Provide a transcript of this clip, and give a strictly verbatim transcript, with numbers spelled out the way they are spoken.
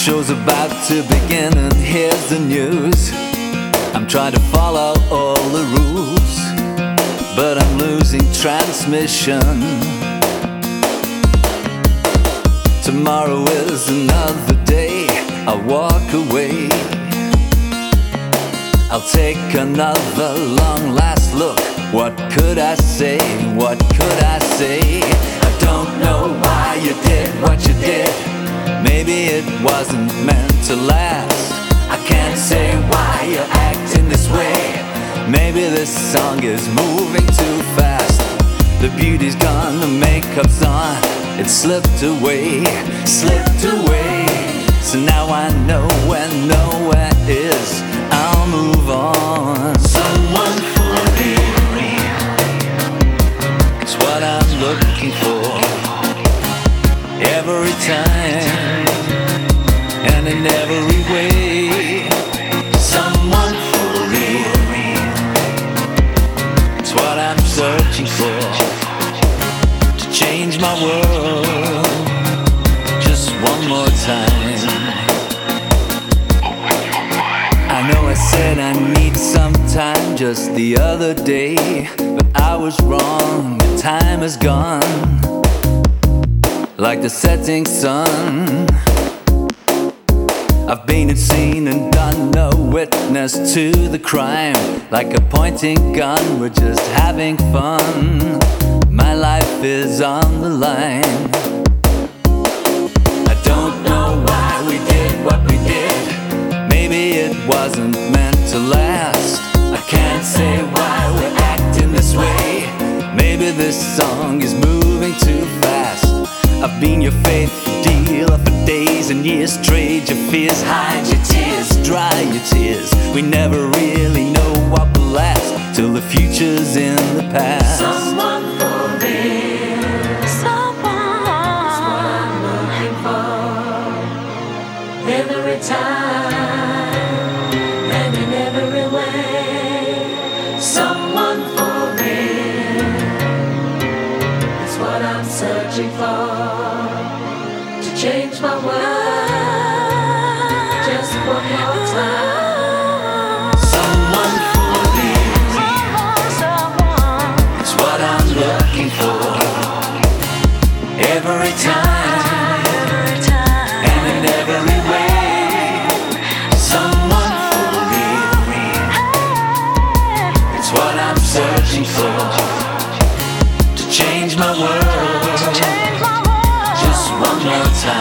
Show's about to begin and here's the news. I'm trying to follow all the rules, but I'm losing transmission. Tomorrow is another day. I'll walk away. I'll take another long last look. What could I say? What could I say? I don't know why you did what you did. Maybe it wasn't meant to last. I can't say why you're acting this way. Maybe this song is moving too fast. The beauty's gone, the makeup's on. It slipped away, slipped away. So now I know where nowhere is. I'll move on. Someone for me, it's what I'm looking for. Every time and in every way. Someone for real, it's what I'm searching for. To change my world just one more time. I know I said I need some time just the other day, but I was wrong, the time is gone. Like the setting sun, I've been and seen and done, no witness to the crime. Like a pointing gun, we're just having fun. My life is on the line. I don't know why we did what we did. Maybe it wasn't meant to last. I can't say why we're acting this way. Maybe this song is moving too fast. I've been your faithful dealer for days and years. Trade your fears, hide your tears, dry your tears. We never really know what will last till the future's in the past. Someone for me, someone, that's what I'm looking for. Every time and in every way. Someone for me, it's what I'm searching for. Change my world just one more time. Someone for me, it's what I'm looking for. Every time and in every way. Someone for me, it's what I'm searching for. To change my world just one more time.